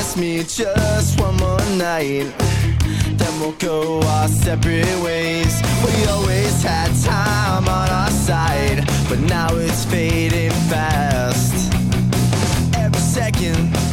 promise me just one more night, then we'll go our separate ways. We always had time on our side, but now it's fading fast. Every second